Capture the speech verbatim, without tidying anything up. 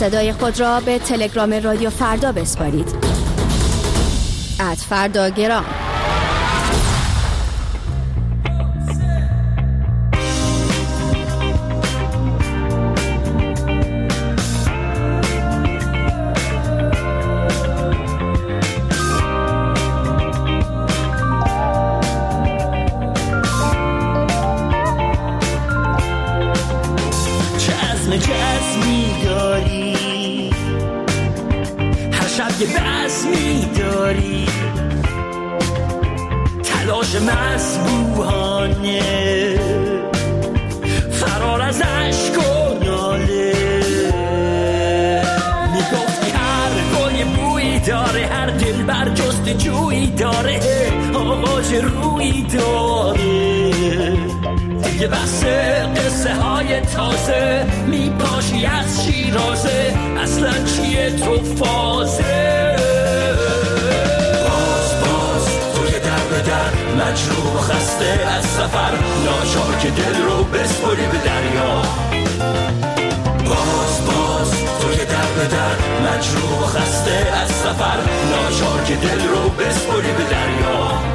صدای خود را به تلگرام رادیو فردا بسپارید. ات فرداگرام. یه بزمی داری، تلاش مسبوحانه، فرار از عشق و ناله. میگفتی هر گل یه بویی داره، هر دل بر جست جویی داره، آغاز رویی داره. دیگه بسه قصه های تازه، میپاشی از شیرازه، اصلا چیه تو فازه. باز باز تو که در به در، مجروح و خسته از سفر، ناچار که دل رو بسپری به دریا. باز باز تو که در به در، مجروح و خسته از سفر، ناچار که دل رو بسپری به دریا.